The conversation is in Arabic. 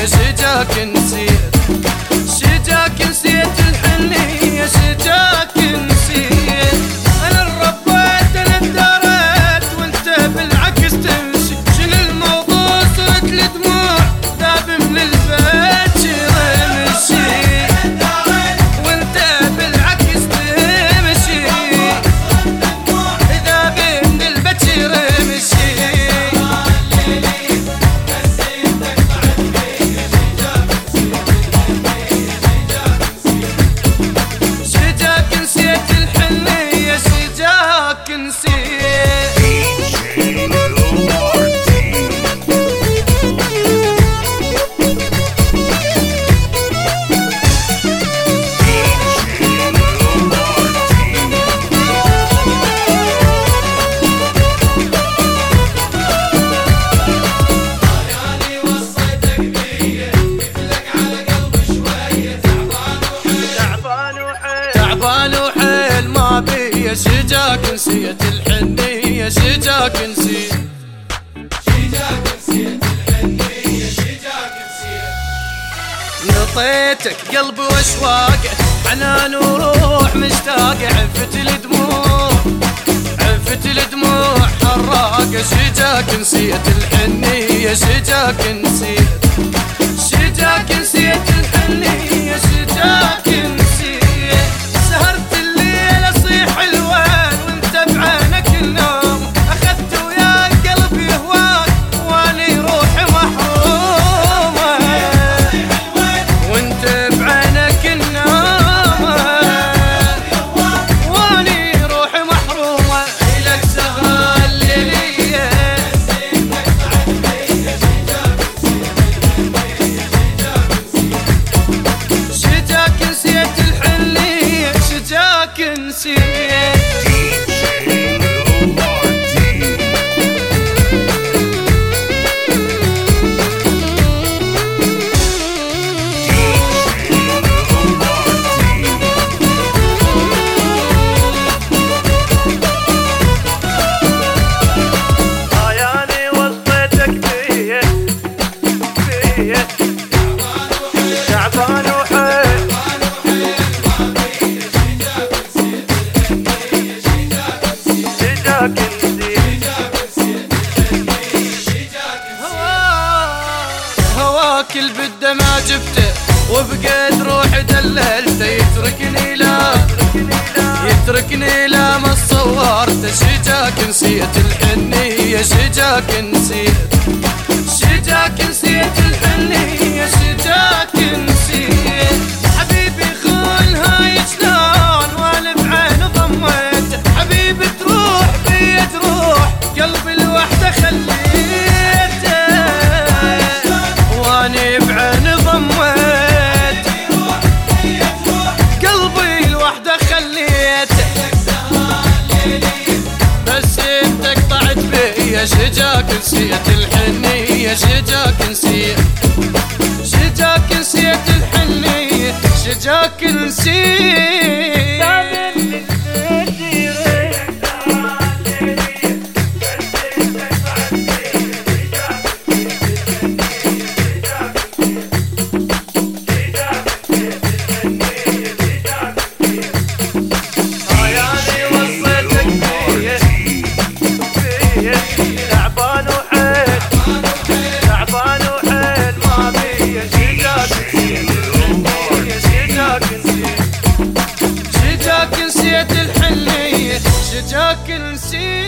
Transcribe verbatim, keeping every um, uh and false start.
الحنية شجاك نسيت، شجاك نسيت الحنية شجاك نسيت. أنا الربيت أنا اداريت وأنت بالعكس تمشي، شيل الموضوع صرت لدموع ذاب من البيت شرمشي، وأنت بالعكس تمشي ذاب من البيت شرمشي. شجاك نسيت الحنية شجاك نسيت، شجاك نسيت الحنية شجاك نسيت. نطيتك قلبي واشواقه حنان وروح مشتاقه، عفت الدموع عفت الدموع حراقه. شجاك نسيت الحنية شجاك نسيت، شجاك نسيت الحنية شجاك نسيت. سهرت الليل اصيح الوين وانت بعينك النوم، اخذت وياك قلبي هواك واني روحي محرومه، وانت بعينك النوم واني روحي محرومه. لك سهره الليليه شجاك نسيت الحنية شجاك نسيت. هواك البدة ما جبته وبقيت روحي دللته، يتركني لا يتركني لا ما صورته. شجاك نسيت الحنية شجاك نسيت، شجاك نسيت الحنية شجاك نسيت. حبيبي خون هاي شلون وانا بعين ضميته، حبيبي تروح بيا تروح قلبي الوحدة خليته، واني بعين ضميت قلبي الوحدة خليته. بس انت قطعت بيا شجاك نسيت الحنية شجاك نسيت، شجاك نسيت الحنية شجاك نسيت. شجاك نسيت الحنية شجاك نسيت.